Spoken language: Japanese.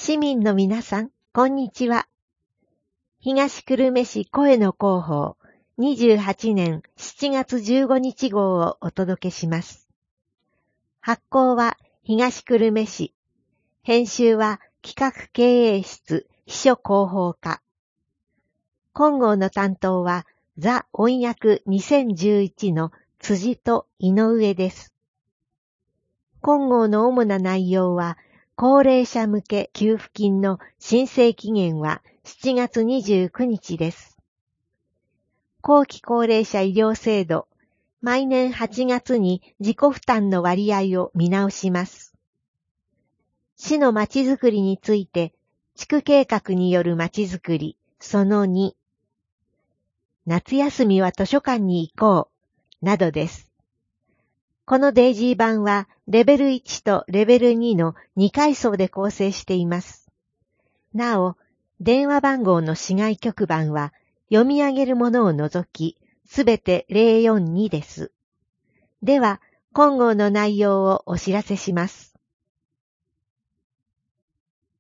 市民の皆さん、こんにちは。東久留米市声の広報28年7月15日号をお届けします。発行は東久留米市。編集は企画経営室秘書広報課。今号の担当はザ・音訳2011の辻と井上です。今号の主な内容は、高齢者向け給付金の申請期限は7月29日です。後期高齢者医療制度、毎年8月に自己負担の割合を見直します。市のまちづくりについて、地区計画によるまちづくり、その2、夏休みは図書館に行こう、などです。このデイジー版はレベル1とレベル2の2階層で構成しています。なお、電話番号の市外局番は読み上げるものを除き、すべて042です。では、今号の内容をお知らせします。